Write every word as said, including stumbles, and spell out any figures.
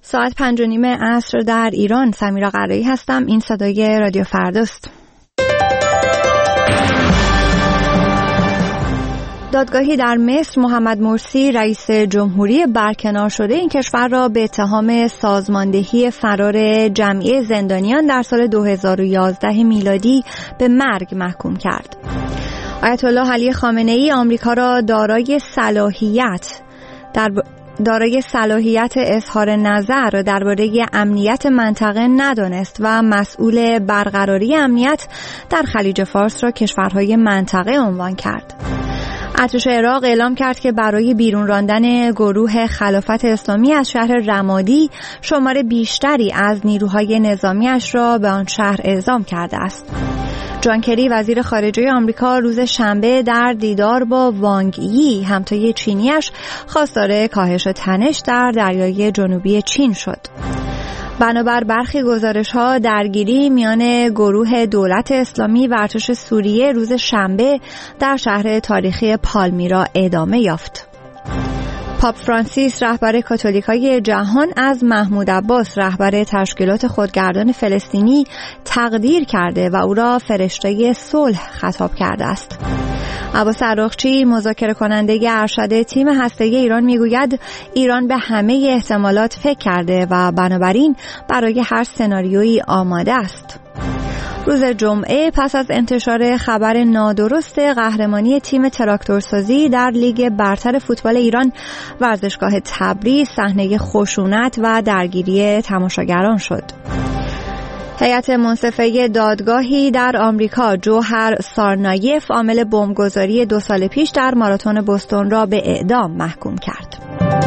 ساعت پنج و نیم عصر در ایران. سمیرا قرایی هستم. این صدای رادیو فرداست. دادگاهی در مصر محمد مرسی رئیس جمهوری برکنار شده این کشور را به اتهام سازماندهی فرار جمعی زندانیان در سال دو هزار و یازده میلادی به مرگ محکوم کرد. آیت الله علی خامنه ای آمریکا را دارای صلاحیت در دارای صلاحیت اظهار نظر درباره امنیت منطقه ندانست و مسئول برقراری امنیت در خلیج فارس را کشورهای منطقه عنوان کرد. ارتش عراق اعلام کرد که برای بیرون راندن گروه خلافت اسلامی از شهر رمادی شمار بیشتری از نیروهای نظامیش را به آن شهر اعزام کرده است. جان کری وزیر خارجه آمریکا روز شنبه در دیدار با وانگ یی همتای چینیش خواستار کاهش تنش در دریای جنوبی چین شد. بنابر برخی گزارش‌ها درگیری میان گروه دولت اسلامی و ارتش سوریه روز شنبه در شهر تاریخی پالمیرا ادامه یافت. پاپ فرانسیس رهبر کاتولیکای جهان از محمود عباس رهبر تشکیلات خودگردان فلسطینی تقدیر کرده و او را فرشته صلح خطاب کرده است. عباس عراقچی مذاکره کننده ارشد تیم هسته‌ای ایران میگوید ایران به همه احتمالات فکر کرده و بنابراین برای هر سناریویی آماده است. روز جمعه پس از انتشار خبر نادرست قهرمانی تیم تراکتورسازی در لیگ برتر فوتبال ایران، ورزشگاه تبریز صحنه خشونت و درگیری تماشاگران شد. هیئت منصفه دادگاهی در آمریکا جوهر سارنایف عامل بمبگذاری دو سال پیش در ماراتون بوستون را به اعدام محکوم کرد.